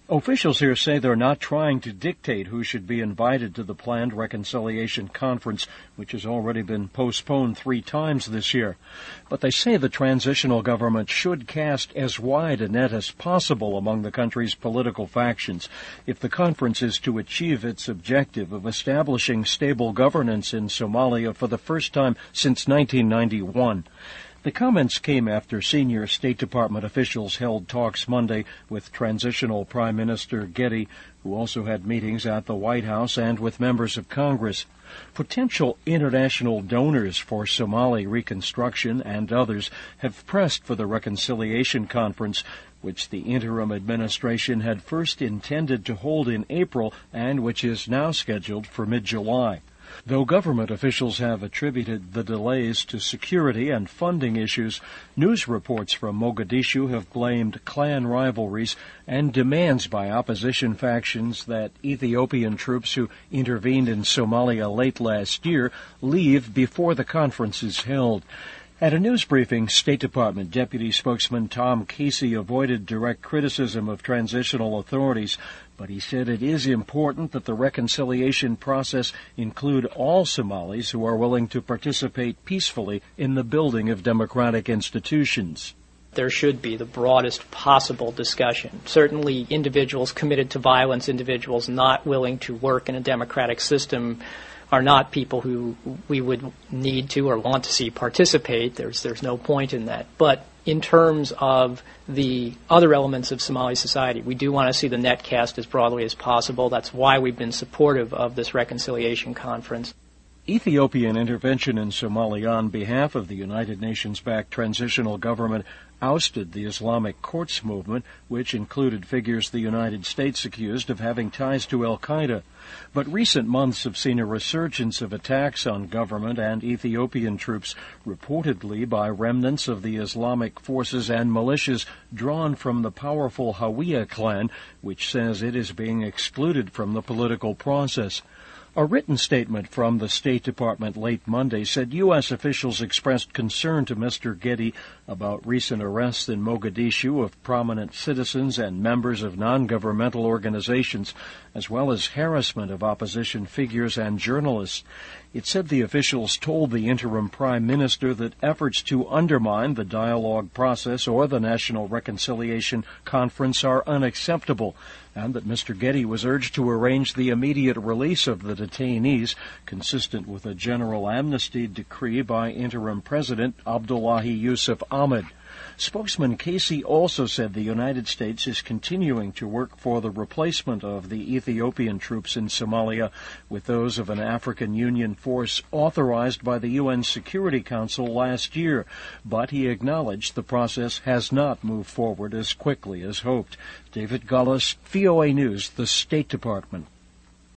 Officials here say they're not trying to dictate who should be invited to the planned reconciliation conference, which has already been postponed 3 times this year. But they say the transitional government should cast as wide a net as possible among the country's political factions if the conference is to achieve its objective of establishing stable governance in Somalia for the first time since 1991. The comments came after senior State Department officials held talks Monday with Transitional Prime Minister Getty, who also had meetings at the White House and with members of Congress. Potential international donors for Somali reconstruction and others have pressed for the reconciliation conference, which the interim administration had first intended to hold in April and which is now scheduled for mid-July. Though government officials have attributed the delays to security and funding issues, news reports from Mogadishu have blamed clan rivalries and demands by opposition factions that Ethiopian troops who intervened in Somalia late last year leave before the conference is held. At a news briefing, State Department Deputy Spokesman Tom Casey avoided direct criticism of transitional authorities, but he said it is important that the reconciliation process include all Somalis who are willing to participate peacefully in the building of democratic institutions. There should be the broadest possible discussion. Certainly individuals committed to violence, individuals not willing to work in a democratic system are not people who we would need to or want to see participate. There's no point in that. But in terms of the other elements of Somali society, we do want to see the net cast as broadly as possible. That's why we've been supportive of this reconciliation conference. Ethiopian intervention in Somalia on behalf of the United Nations-backed transitional government ousted the Islamic Courts movement, which included figures the United States accused of having ties to al-Qaeda. But recent months have seen a resurgence of attacks on government and Ethiopian troops, reportedly by remnants of the Islamic forces and militias drawn from the powerful Hawiye clan, which says it is being excluded from the political process. A written statement from the State Department late Monday said U.S. officials expressed concern to Mr. Getty about recent arrests in Mogadishu of prominent citizens and members of non-governmental organizations, as well as harassment of opposition figures and journalists. It said the officials told the interim prime minister that efforts to undermine the dialogue process or the National Reconciliation Conference are unacceptable, and that Mr. Getty was urged to arrange the immediate release of the detainees, consistent with a general amnesty decree by interim President Abdullahi Yusuf Ahmed. Spokesman Casey also said the United States is continuing to work for the replacement of the Ethiopian troops in Somalia with those of an African Union force authorized by the UN Security Council last year, but he acknowledged the process has not moved forward as quickly as hoped. David Gullis, VOA News, the State Department.